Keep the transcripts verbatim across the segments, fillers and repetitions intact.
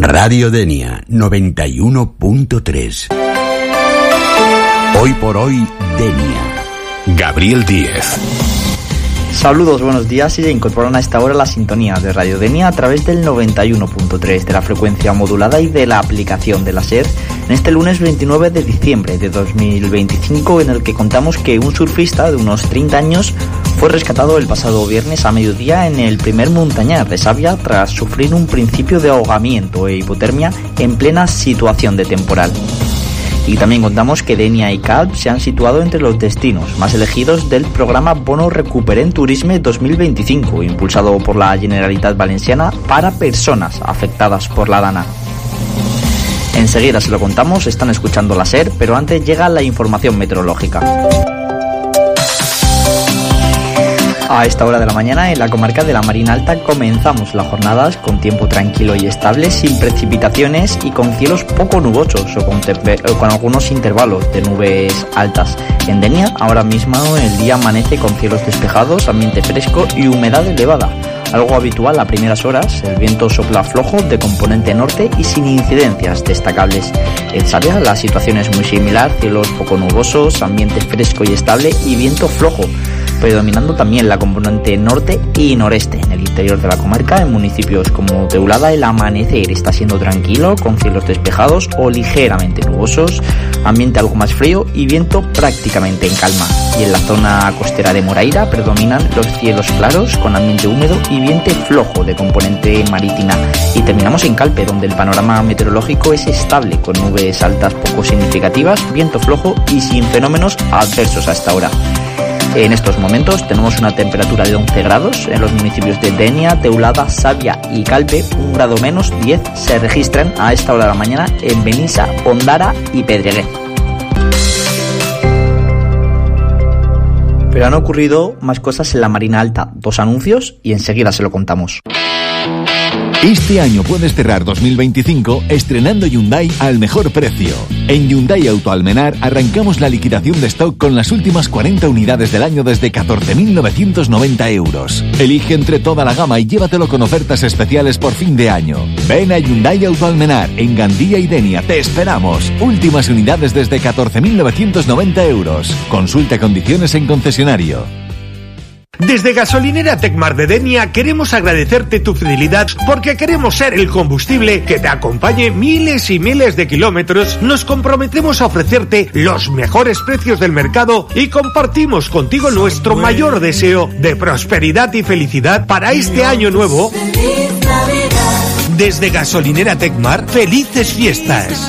Radio Denia noventa y uno punto tres. Hoy por hoy, Denia. Gabriel Díez. Saludos, buenos días, y se incorporan a esta hora la sintonía de Radio Denia a través del noventa y uno punto tres de la frecuencia modulada y de la aplicación de la SER en este lunes veintinueve de diciembre de dos mil veinticinco, en el que contamos que un surfista de unos treinta años fue rescatado el pasado viernes a mediodía en el primer montañar de Savia tras sufrir un principio de ahogamiento e hipotermia en plena situación de temporal. Y también contamos que Denia y Calp se han situado entre los destinos más elegidos del programa Bono Recuperen Turisme dos mil veinticinco, impulsado por la Generalitat Valenciana para personas afectadas por la Dana. Enseguida se lo contamos, están escuchando la SER, pero antes llega la información meteorológica. A esta hora de la mañana, en la comarca de la Marina Alta, comenzamos las jornadas con tiempo tranquilo y estable, sin precipitaciones y con cielos poco nubosos o con, tempe- o con algunos intervalos de nubes altas. En Denia, ahora mismo el día amanece con cielos despejados, ambiente fresco y humedad elevada. Algo habitual a primeras horas, el viento sopla flojo de componente norte y sin incidencias destacables. En Savia la situación es muy similar, cielos poco nubosos, ambiente fresco y estable y viento flojo, predominando también la componente norte y noreste. En el interior de la comarca, en municipios como Teulada, el amanecer está siendo tranquilo, con cielos despejados o ligeramente nubosos, ambiente algo más frío y viento prácticamente en calma. Y en la zona costera de Moraira predominan los cielos claros, con ambiente húmedo y viento flojo de componente marítima. Y terminamos en Calpe, donde el panorama meteorológico es estable, con nubes altas poco significativas, viento flojo y sin fenómenos adversos hasta ahora. En estos momentos tenemos una temperatura de once grados en los municipios de Denia, Teulada, Savia y Calpe. Un grado menos, diez, se registran a esta hora de la mañana en Benissa, Ondara y Pedreguer. Pero han ocurrido más cosas en la Marina Alta. Dos anuncios y enseguida se lo contamos. Este año puedes cerrar dos mil veinticinco estrenando Hyundai al mejor precio. En Hyundai Auto Almenar arrancamos la liquidación de stock con las últimas cuarenta unidades del año desde catorce mil novecientos noventa euros. Elige entre toda la gama y llévatelo con ofertas especiales por fin de año. Ven a Hyundai Auto Almenar en Gandía y Denia. Te esperamos. Últimas unidades desde catorce mil novecientos noventa euros. Consulta condiciones en concesionario. Desde Gasolinera Tecmar de Denia queremos agradecerte tu fidelidad, porque queremos ser el combustible que te acompañe miles y miles de kilómetros. Nos comprometemos a ofrecerte los mejores precios del mercado y compartimos contigo nuestro mayor deseo de prosperidad y felicidad para este año nuevo. Desde Gasolinera Tecmar, felices fiestas.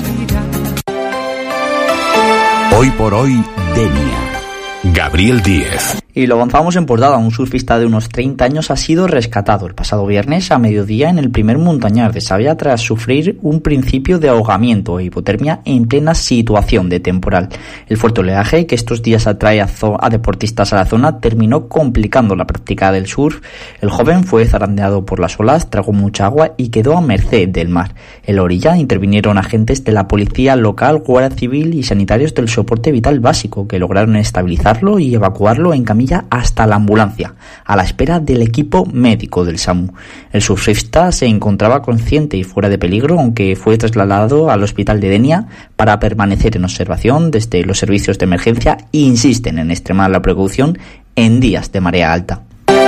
Hoy por hoy, Denia. Gabriel Díez. Y lo avanzamos en portada. Un surfista de unos treinta años ha sido rescatado el pasado viernes a mediodía en el primer montañar de Savia tras sufrir un principio de ahogamiento e hipotermia en plena situación de temporal. El fuerte oleaje que estos días atrae a, zo- a deportistas a la zona terminó complicando la práctica del surf. El joven fue zarandeado por las olas, tragó mucha agua y quedó a merced del mar. En la orilla intervinieron agentes de la policía local, guardia civil y sanitarios del soporte vital básico, que lograron estabilizarlo y evacuarlo en camilla hasta la ambulancia, a la espera del equipo médico del SAMU. El surfista se encontraba consciente y fuera de peligro, aunque fue trasladado al hospital de Denia para permanecer en observación desde los servicios de emergencia e insisten en extremar la precaución en días de marea alta.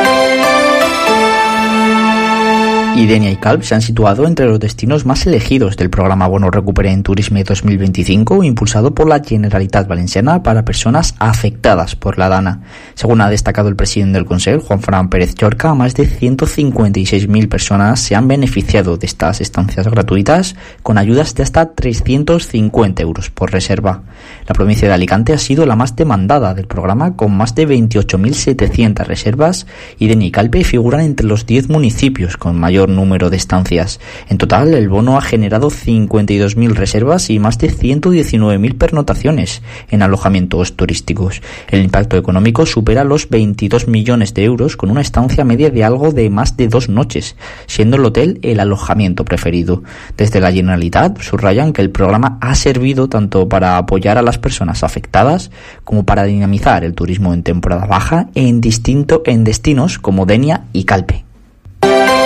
Y Denia y Calp se han situado entre los destinos más elegidos del programa Bono Recuperen Turisme dos mil veinticinco, impulsado por la Generalitat Valenciana para personas afectadas por la Dana. Según ha destacado el presidente del Consell, Juan Fran Pérez Llorca, más de ciento cincuenta y seis mil personas se han beneficiado de estas estancias gratuitas con ayudas de hasta trescientos cincuenta euros por reserva. La provincia de Alicante ha sido la más demandada del programa, con más de veintiocho mil setecientas reservas, y Denia y Calpe figuran entre los diez municipios con mayor número de estancias. En total, el bono ha generado cincuenta y dos mil reservas y más de ciento diecinueve mil pernotaciones en alojamientos turísticos. El impacto económico supera los veintidós millones de euros, con una estancia media de algo de más de dos noches, siendo el hotel el alojamiento preferido. Desde la Generalitat subrayan que el programa ha servido tanto para apoyar a las personas afectadas como para dinamizar el turismo en temporada baja en distinto en destinos como Denia y Calpe.